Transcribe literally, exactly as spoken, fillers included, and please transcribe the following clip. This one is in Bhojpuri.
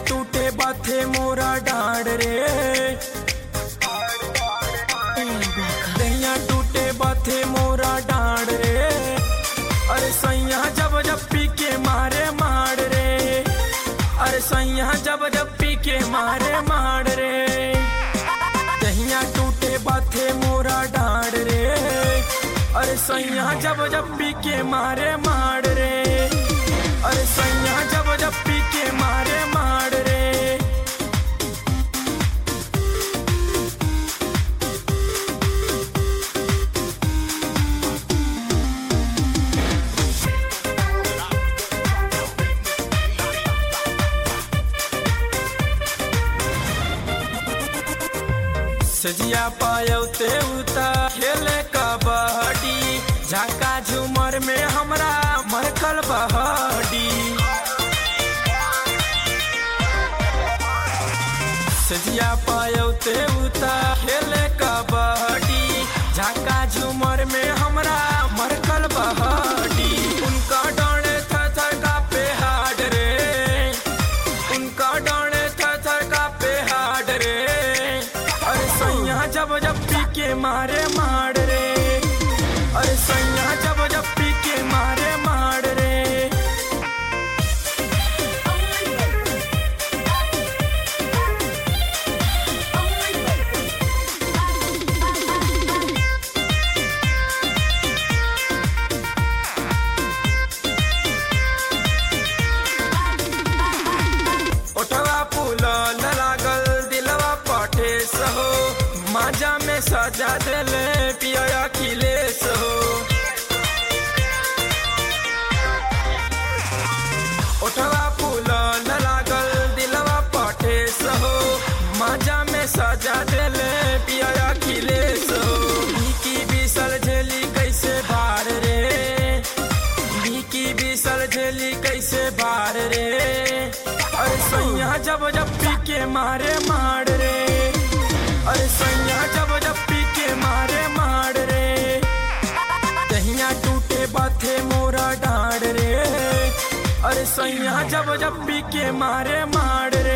टूटे बाथे मोरा डांड रे, दहिया टूटे बाथे मोरा डांड रे। अरे सैया जब जब पी के मारे मार रे, अरे सैया जब जब पी के मारे मार रे। दहिया टूटे बाथे मोरा डांड रे, अरे सैया जब जब पी के मारे मार रे। अरे सैया जब जब पी के मारे मार रे। सजिया पायौते उता खेले कबड्डी, झाका झूमर में हमरा मरकल बहडी। सजिया पायौते उता खेले कबड्डी, झाका झूमर में हमरा मरकल बहडी। उनका डांडे थर का पे हाड रे, उनका डांडे थर का पे हाड रे। अरे सैया जब जब पी के मारे मार रे, अरे सैया जब जब पी के मारे मार रे। ओठवा फूलल लागल दिलवा पटे सहो, माजा में सजा देले पिया अखिलेश हो। ओठवा फूलल लागल दिलवा पटे सहो, माजा में सजा देले पिया अखिलेश हो। की बिसल झेली कैसे बार रे, की बिसल झेली कैसे बार रे। अरे सैया जब जब पी के मारे मार रे, अरे सैया जब जब पी के मारे मार रे। दहिया टूटे बाथे मोरा डांड रे, अरे सैया जब जब पी के मारे मार रे।